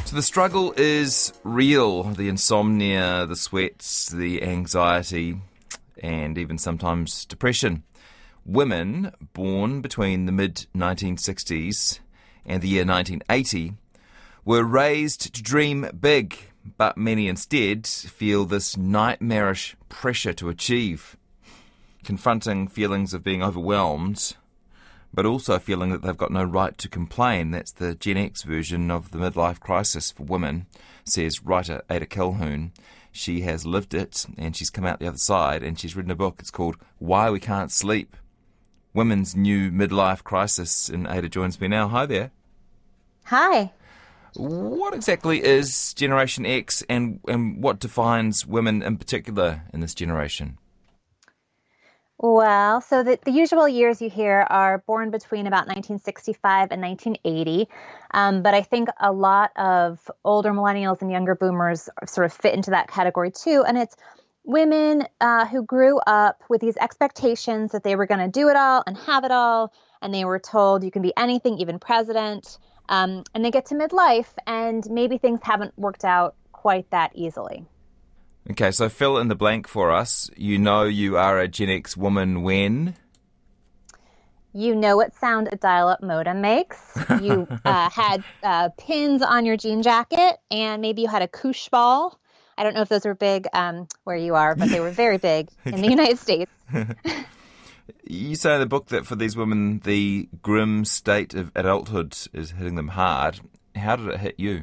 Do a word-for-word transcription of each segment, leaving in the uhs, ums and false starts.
So the struggle is real. The insomnia, the sweats, the anxiety, and even sometimes depression. Women born between the mid nineteen sixties and the year nineteen eighty were raised to dream big, but many instead feel this nightmarish pressure to achieve, confronting feelings of being overwhelmed, but also feeling that they've got no right to complain. That's the Gen X version of the midlife crisis for women, says writer Ada Calhoun. She has lived it, and she's come out the other side, and she's written a book. It's called Why We Can't Sleep, Women's New Midlife Crisis, and Ada joins me now. Hi there. Hi. What exactly is Generation X, and, and what defines women in particular in this generation? Well, so the, the usual years you hear are born between about nineteen sixty-five and nineteen eighty. Um, but I think a lot of older millennials and younger boomers sort of fit into that category too. And it's women uh, who grew up with these expectations that they were going to do it all and have it all. And they were told you can be anything, even president. Um, and they get to midlife and maybe things haven't worked out quite that easily. Okay, so fill in the blank for us. You know you are a Gen X woman when? You know what sound a dial-up modem makes. You uh, had uh, pins on your jean jacket, and maybe you had a koosh ball. I don't know if those were big um, where you are, but they were very big in the United States. You say in the book that for these women, the grim state of adulthood is hitting them hard. How did it hit you?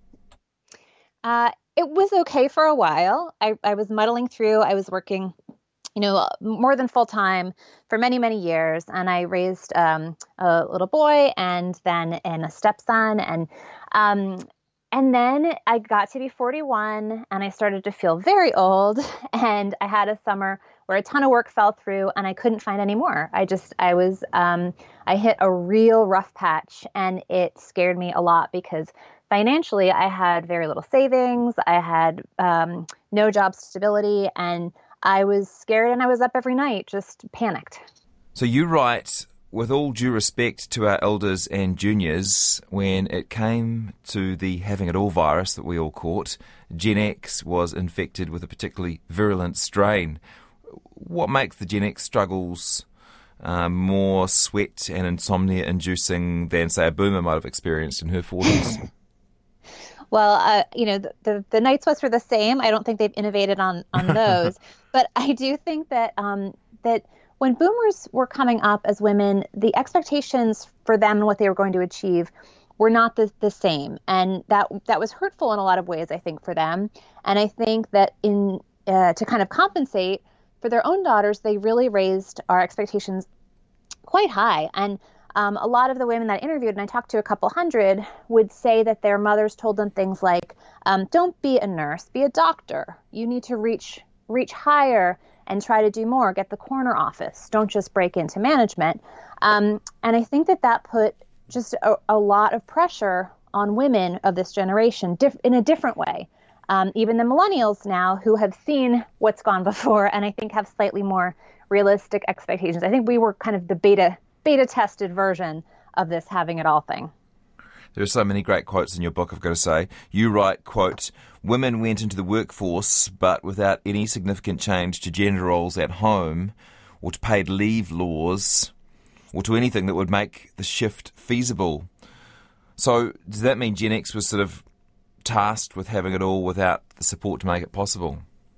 Uh, it was okay for a while. I, I was muddling through. I was working, you know, more than full time for many, many years. And I raised um, a little boy and then and a stepson. And um, and then I got to be forty-one and I started to feel very old. And I had a summer where a ton of work fell through and I couldn't find any more. I just, I was, um, I hit a real rough patch, and it scared me a lot because financially, I had very little savings. I had um, no job stability, and I was scared, and I was up every night, just panicked. So you write, with all due respect to our elders and juniors, when it came to the having it all virus that we all caught, Gen X was infected with a particularly virulent strain. What makes the Gen X struggles uh, more sweat and insomnia-inducing than, say, a boomer might have experienced in her forties? Well, uh, you know, the, the, the night sweats were the same. I don't think they've innovated on, on those. But I do think that um, that when boomers were coming up as women, the expectations for them and what they were going to achieve were not the, the same. And that that was hurtful in a lot of ways, I think, for them. And I think that in uh, to kind of compensate for their own daughters, they really raised our expectations quite high. And Um, a lot of the women that I interviewed, and I talked to a couple hundred, would say that their mothers told them things like, um, don't be a nurse, be a doctor. You need to reach reach higher and try to do more. Get the corner office. Don't just break into management. Um, and I think that that put just a, a lot of pressure on women of this generation diff- in a different way. Um, even the millennials now, who have seen what's gone before and I think have slightly more realistic expectations. I think we were kind of the beta beta-tested version of this having it all thing. There are so many great quotes in your book, I've got to say. You write, quote, women went into the workforce, but without any significant change to gender roles at home or to paid leave laws or to anything that would make the shift feasible. So does that mean Gen X was sort of tasked with having it all without the support to make it possible?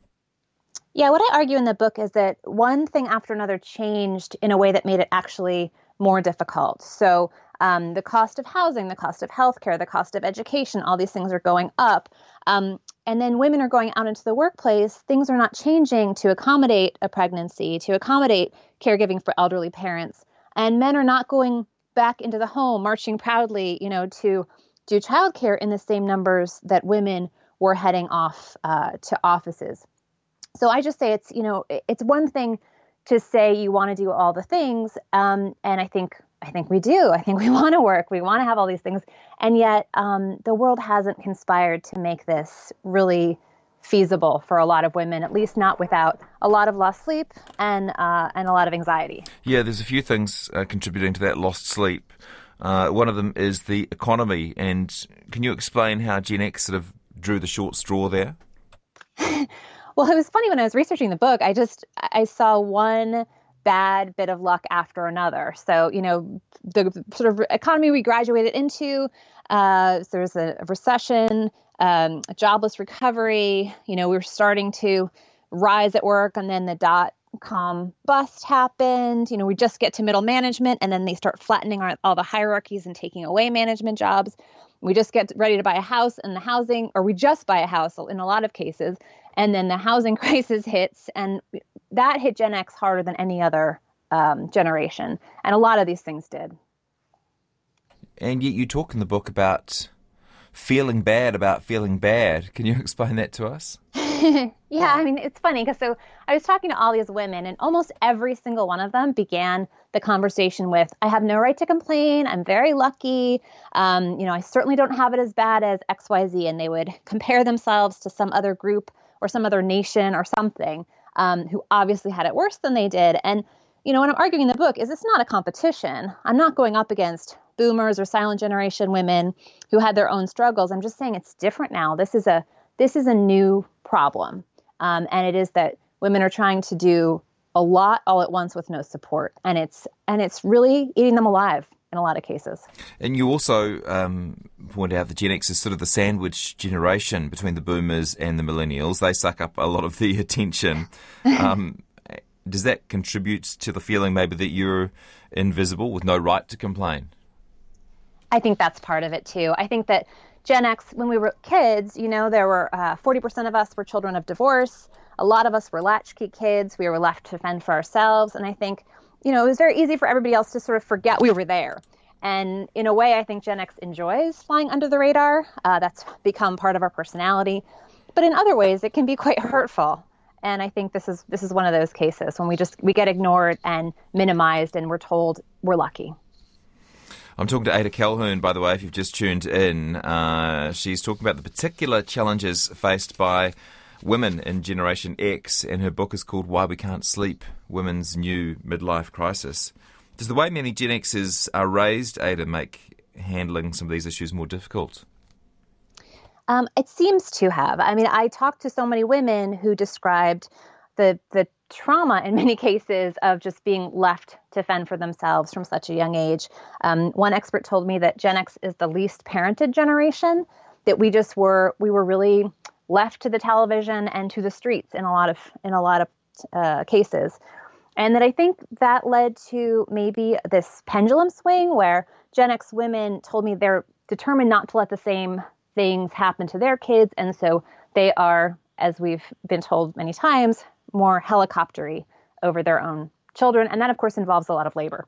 Yeah, what I argue in the book is that one thing after another changed in a way that made it actually more difficult. So um, the cost of housing, the cost of healthcare, the cost of education, all these things are going up. Um, and then women are going out into the workplace. Things are not changing to accommodate a pregnancy, to accommodate caregiving for elderly parents. And men are not going back into the home, marching proudly, you know, to do childcare in the same numbers that women were heading off uh, to offices. So I just say it's, you know, it's one thing to say you want to do all the things. Um, and I think I think we do. I think we want to work. We want to have all these things. And yet um, the world hasn't conspired to make this really feasible for a lot of women, at least not without a lot of lost sleep and uh, and a lot of anxiety. Yeah, there's a few things uh, contributing to that lost sleep. Uh, one of them is the economy. And can you explain how Gen X sort of drew the short straw there? Well, it was funny when I was researching the book, I just, I saw one bad bit of luck after another. So, you know, the sort of economy we graduated into, uh, so there was a recession, um, a jobless recovery, you know, we were starting to rise at work, and then the dot com bust happened. You know, we just get to middle management, and then they start flattening our, all the hierarchies and taking away management jobs. We just get ready to buy a house, and the housing, or we just buy a house in a lot of cases, and then the housing crisis hits, and that hit Gen X harder than any other um, generation. And a lot of these things did. And yet you talk in the book about feeling bad about feeling bad. Can you explain that to us? Yeah, I mean, it's funny because so I was talking to all these women, and almost every single one of them began the conversation with, I have no right to complain. I'm very lucky. Um, you know, I certainly don't have it as bad as X Y Z. And they would compare themselves to some other group or some other nation or something um, who obviously had it worse than they did. And, you know, when I'm arguing in the book, is it's not a competition. I'm not going up against boomers or silent generation women who had their own struggles. I'm just saying it's different now. This is a This is a new problem. Um, and it is that women are trying to do a lot all at once with no support. And it's and it's really eating them alive in a lot of cases. And you also um, point out that Gen X is sort of the sandwich generation between the boomers and the millennials. They suck up a lot of the attention. Um, does that contribute to the feeling maybe that you're invisible with no right to complain? I think that's part of it, too. I think that Gen X, when we were kids, you know, there were uh, forty percent of us were children of divorce. A lot of us were latchkey kids. We were left to fend for ourselves. And I think, you know, it was very easy for everybody else to sort of forget we were there. And in a way, I think Gen X enjoys flying under the radar. Uh, that's become part of our personality. But in other ways, it can be quite hurtful. And I think this is this is one of those cases when we just we get ignored and minimized, and we're told we're lucky. I'm talking to Ada Calhoun, by the way, if you've just tuned in. Uh, she's talking about the particular challenges faced by women in Generation X, and her book is called Why We Can't Sleep, Women's New Midlife Crisis. Does the way many Gen Xers are raised, Ada, make handling some of these issues more difficult? Um, it seems to have. I mean, I talked to so many women who described the the trauma in many cases of just being left to fend for themselves from such a young age. Um, one expert told me that Gen X is the least parented generation, that we just were, we were really left to the television and to the streets in a lot of, in a lot of uh, cases. And that I think that led to maybe this pendulum swing where Gen X women told me they're determined not to let the same things happen to their kids. And so they are, as we've been told many times, more helicoptery over their own children. And that, of course, involves a lot of labor.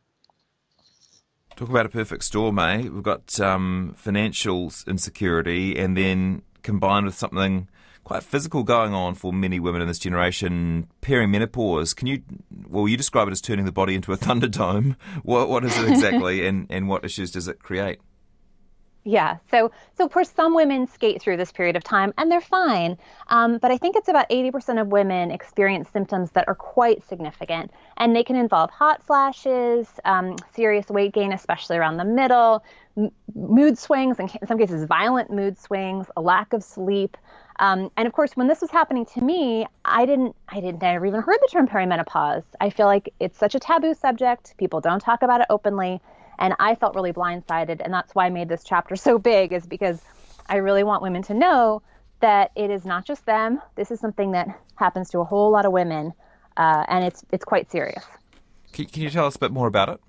Talk about a perfect storm, eh? We've got um, financial insecurity, and then combined with something quite physical going on for many women in this generation, perimenopause. Can you, well, you describe it as turning the body into a thunderdome. What, what is it exactly, and, and what issues does it create? Yeah. So, so of course, some women skate through this period of time and they're fine. Um, but I think it's about eighty percent of women experience symptoms that are quite significant. And they can involve hot flashes, um, serious weight gain, especially around the middle, m- mood swings, and in some cases, violent mood swings, a lack of sleep. Um, and of course, when this was happening to me, I didn't, I didn't never even heard the term perimenopause. I feel like it's such a taboo subject. People don't talk about it openly. And I felt really blindsided. And that's why I made this chapter so big, is because I really want women to know that it is not just them. This is something that happens to a whole lot of women. Uh, and it's it's quite serious. Can, can you tell us a bit more about it?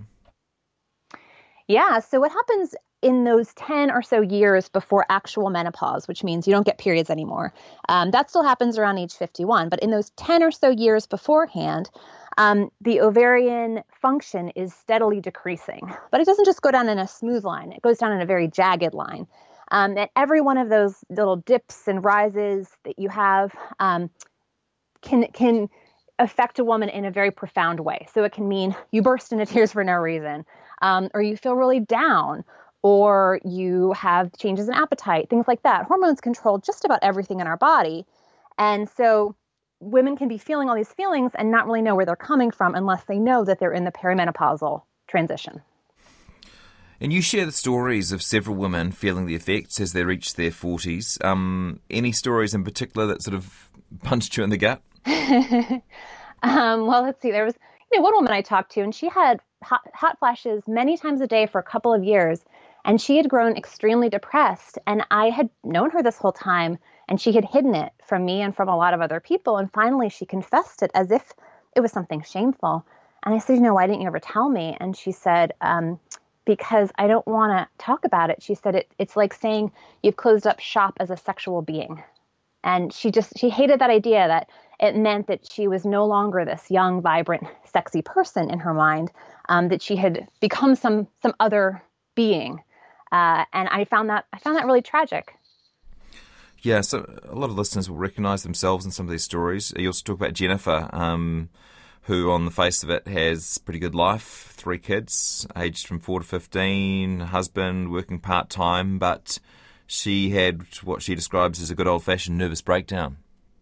Yeah. So what happens in those ten or so years before actual menopause, which means you don't get periods anymore, um, that still happens around age fifty-one. But in those ten or so years beforehand, Um, the ovarian function is steadily decreasing, but it doesn't just go down in a smooth line. It goes down in a very jagged line. Um, and every one of those little dips and rises that you have um, can can affect a woman in a very profound way. So it can mean you burst into tears for no reason, um, or you feel really down, or you have changes in appetite, things like that. Hormones control just about everything in our body. And so women can be feeling all these feelings and not really know where they're coming from unless they know that they're in the perimenopausal transition. And you share the stories of several women feeling the effects as they reach their forties. Um, any stories in particular that sort of punched you in the gut? um, well, let's see. There was you know, one woman I talked to, and she had hot, hot flashes many times a day for a couple of years, and she had grown extremely depressed. And I had known her this whole time, and she had hidden it from me and from a lot of other people. And finally, she confessed it as if it was something shameful. And I said, you know, why didn't you ever tell me? And she said, um, because I don't want to talk about it. She said, it, it's like saying you've closed up shop as a sexual being. And she just, she hated that idea that it meant that she was no longer this young, vibrant, sexy person in her mind, um, that she had become some, some other being. Uh, and I found that, I found that really tragic. Yeah, so a lot of listeners will recognise themselves in some of these stories. You also talk about Jennifer, um, who on the face of it has a pretty good life, three kids, aged from four to fifteen, husband working part-time, but she had what she describes as a good old-fashioned nervous breakdown.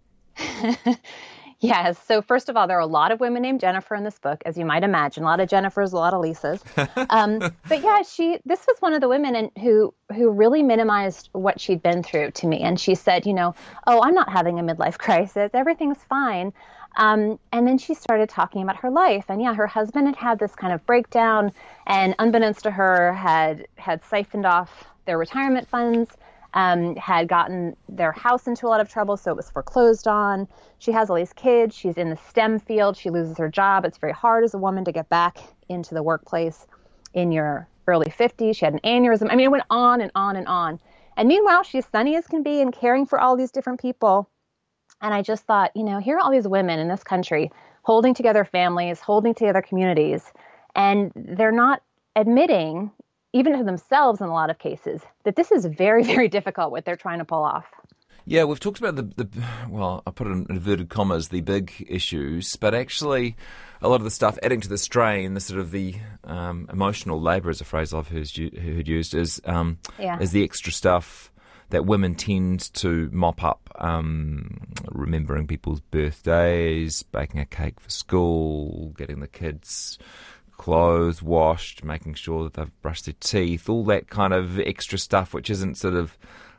Yes. So first of all, there are a lot of women named Jennifer in this book, as you might imagine. A lot of Jennifers, a lot of Lisas. Um, but yeah, she. This was one of the women and who who really minimized what she'd been through to me. And she said, you know, oh, I'm not having a midlife crisis. Everything's fine. Um, and then she started talking about her life. And yeah, her husband had had this kind of breakdown, and unbeknownst to her, had had siphoned off their retirement funds. Um, had gotten their house into a lot of trouble, so it was foreclosed on. She has all these kids. She's in the STEM field. She loses her job. It's very hard as a woman to get back into the workplace in your early fifties. She had an aneurysm. I mean, it went on and on and on. And meanwhile, she's sunny as can be and caring for all these different people. And I just thought, you know, here are all these women in this country holding together families, holding together communities, and they're not admitting, even to themselves in a lot of cases, that this is very, very difficult what they're trying to pull off. Yeah, we've talked about the, the well, I put it in inverted commas, the big issues, but actually a lot of the stuff adding to the strain, the sort of the um, emotional labour is a phrase I've heard, heard used, is, um, yeah. is the extra stuff that women tend to mop up, um, remembering people's birthdays, baking a cake for school, getting the kids clothes washed, making sure that they've brushed their teeth, all that kind of extra stuff which isn't sort of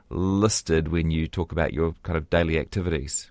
listed when you talk about your kind of daily activities.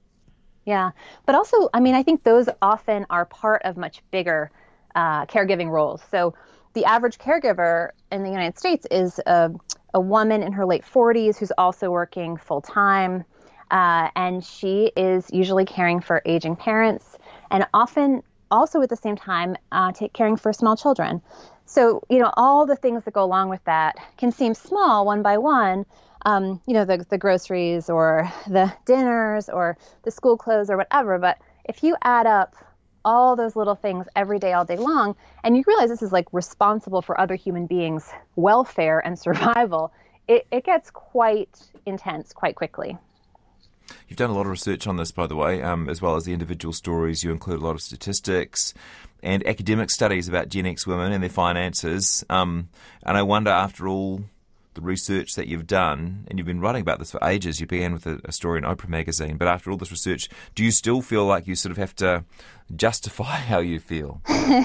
Yeah, but also, I mean, I think those often are part of much bigger uh, caregiving roles. So the average caregiver in the United States is a, a woman in her late forties who's also working full-time, uh, and she is usually caring for aging parents, and often also at the same time uh, take caring for small children. So, you know, all the things that go along with that can seem small one by one, um, you know, the, the groceries or the dinners or the school clothes or whatever. But if you add up all those little things every day, all day long, and you realize this is like responsible for other human beings' welfare and survival, it, it gets quite intense quite quickly. You've done a lot of research on this, by the way, um, as well as the individual stories. You include a lot of statistics and academic studies about Gen X women and their finances. Um, and I wonder, after all the research that you've done, and you've been writing about this for ages, you began with a, a story in Oprah magazine, but after all this research, do you still feel like you sort of have to justify how you feel?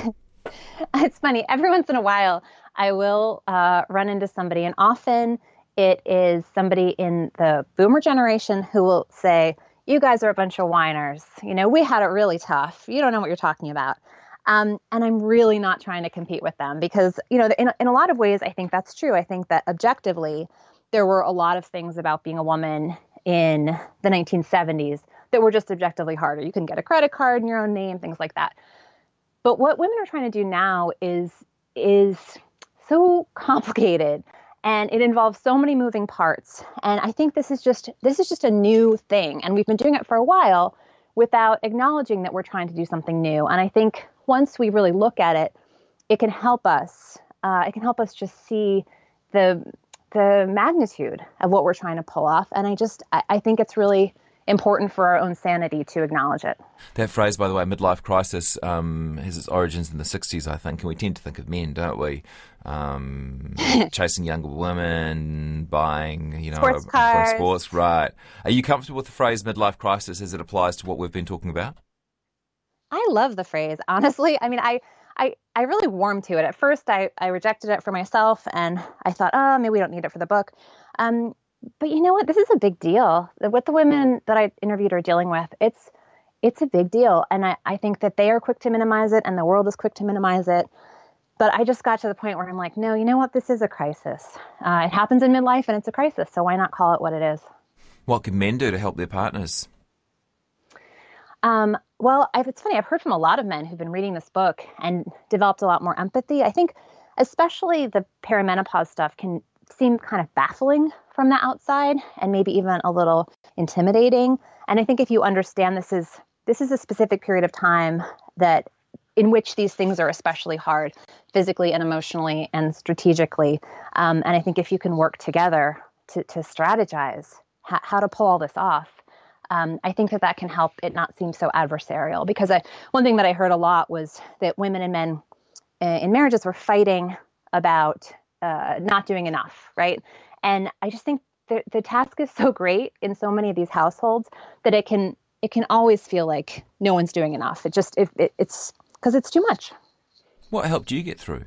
It's funny. Every once in a while, I will uh, run into somebody, and often it is somebody in the boomer generation who will say, you guys are a bunch of whiners. You know, we had it really tough. You don't know what you're talking about. Um, and I'm really not trying to compete with them because, you know, in, in a lot of ways, I think that's true. I think that objectively, there were a lot of things about being a woman in the nineteen seventies that were just objectively harder. You couldn't get a credit card in your own name, things like that. But what women are trying to do now is is so complicated. And it involves so many moving parts. And I think this is just this is just a new thing. And we've been doing it for a while without acknowledging that we're trying to do something new. And I think once we really look at it, it can help us. Uh, it can help us just see the the magnitude of what we're trying to pull off. And I just I, I think it's really important for our own sanity to acknowledge it. That phrase, by the way, midlife crisis, um, has its origins in the sixties, I think, and we tend to think of men, don't we? Um, chasing younger women, buying, you know, sports cars. Sports, right. Are you comfortable with the phrase midlife crisis as it applies to what we've been talking about? I love the phrase, honestly. I mean, I, I, I really warmed to it. At first, I, I rejected it for myself, and I thought, oh, maybe we don't need it for the book. Um, but you know what? This is a big deal. What the women that I interviewed are dealing with, it's it's a big deal. And I, I think that they are quick to minimize it, and the world is quick to minimize it. But I just got to the point where I'm like, no, you know what? This is a crisis. Uh, it happens in midlife, and it's a crisis. So why not call it what it is? What can men do to help their partners? Um, well, I've, it's funny. I've heard from a lot of men who've been reading this book and developed a lot more empathy. I think especially the perimenopause stuff can seem kind of baffling from the outside and maybe even a little intimidating. And I think if you understand this is this is a specific period of time that in which these things are especially hard physically and emotionally and strategically. Um, and I think if you can work together to, to strategize ha- how to pull all this off, Um, I think that that can help it not seem so adversarial. Because I, one thing that I heard a lot was that women and men uh, in marriages were fighting about uh, not doing enough, right? And I just think the, the task is so great in so many of these households that it can it can always feel like no one's doing enough. It just it, it, it's because it's too much. What helped you get through?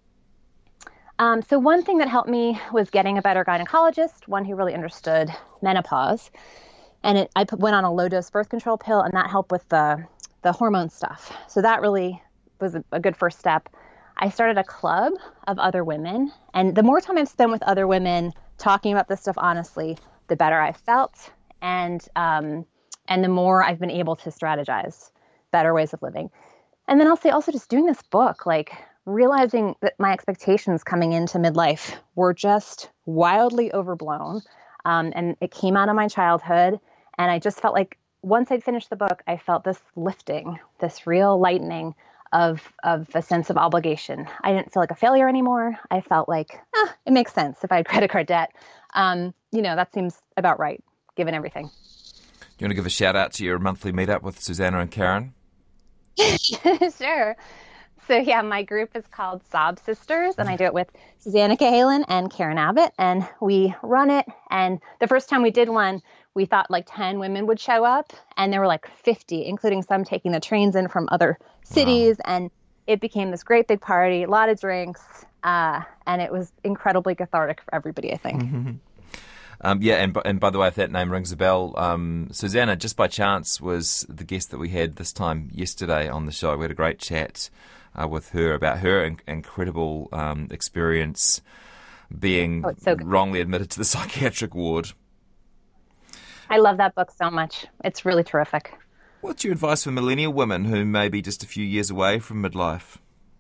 Um, so one thing that helped me was getting a better gynecologist, one who really understood menopause. And it, I put, went on a low-dose birth control pill, and that helped with the the hormone stuff. So that really was a, a good first step. I started a club of other women, and the more time I've spent with other women talking about this stuff honestly, the better I felt, and um, and the more I've been able to strategize better ways of living. And then I'll say also just doing this book, like realizing that my expectations coming into midlife were just wildly overblown, um, and it came out of my childhood. And I just felt like once I'd finished the book, I felt this lifting, this real lightening of of a sense of obligation. I didn't feel like a failure anymore. I felt like, ah, it makes sense if I had credit card debt. Um, you know, that seems about right, given everything. Do you want to give a shout out to your monthly meetup with Susanna and Karen? Sure. So yeah, my group is called Sob Sisters, and I do it with Susanna Cahalan and Karen Abbott, and we run it. And the first time we did one, we thought like ten women would show up, and there were like fifty, including some taking the trains in from other cities. Wow. And it became this great big party, a lot of drinks, uh, and it was incredibly cathartic for everybody, I think. Um, yeah, and, and by the way, if that name rings a bell, um, Susanna, just by chance, was the guest that we had this time yesterday on the show. We had a great chat uh, with her about her in- incredible um, experience being oh, so wrongly admitted to the psychiatric ward. I love that book so much. It's really terrific. What's your advice for millennial women who may be just a few years away from midlife?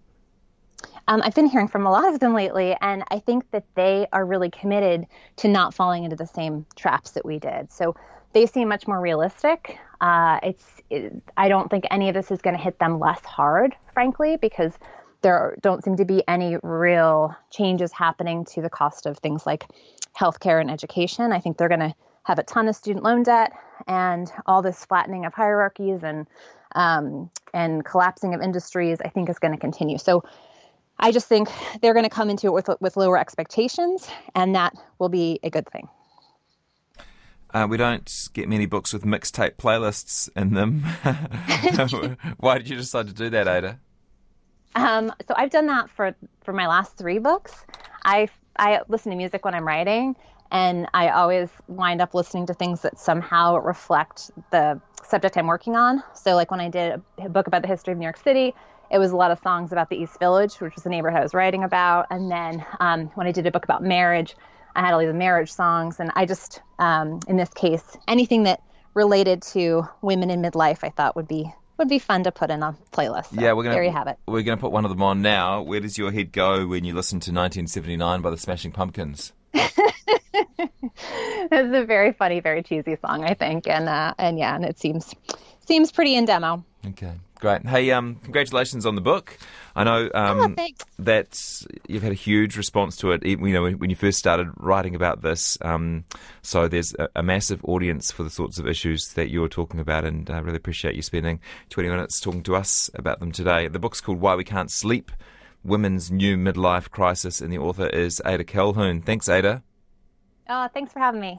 Um, I've been hearing from a lot of them lately, and I think that they are really committed to not falling into the same traps that we did. So they seem much more realistic. Uh, it's it, I don't think any of this is going to hit them less hard, frankly, because there don't seem to be any real changes happening to the cost of things like healthcare and education. I think they're going to have a ton of student loan debt, and all this flattening of hierarchies and um, and collapsing of industries, I think, is going to continue. So I just think they're going to come into it with with lower expectations, and that will be a good thing. Uh, we don't get many books with mixtape playlists in them. Why did you decide to do that, Ada? Um, so I've done that for, for my last three books. I I listen to music when I'm writing, and I always wind up listening to things that somehow reflect the subject I'm working on. So like when I did a book about the history of New York City, it was a lot of songs about the East Village, which was the neighborhood I was writing about. And then um, when I did a book about marriage, I had all these marriage songs. And I just, um, in this case, anything that related to women in midlife, I thought would be would be fun to put in a playlist. So yeah, we're gonna, there you have it. We're going to put one of them on now. Where does your head go when you listen to nineteen seventy-nine by the Smashing Pumpkins? It's a very funny, very cheesy song, I think. And uh, and yeah, and it seems seems pretty in demo. Okay, great. Hey, um, congratulations on the book. I know um, oh, that you've had a huge response to it. You know, when, when you first started writing about this, um, so there's a, a massive audience for the sorts of issues that you're talking about, and I really appreciate you spending twenty minutes talking to us about them today. The book's called Why We Can't Sleep: Women's New Midlife Crisis, and the author is Ada Calhoun. Thanks, Ada. Oh, thanks for having me.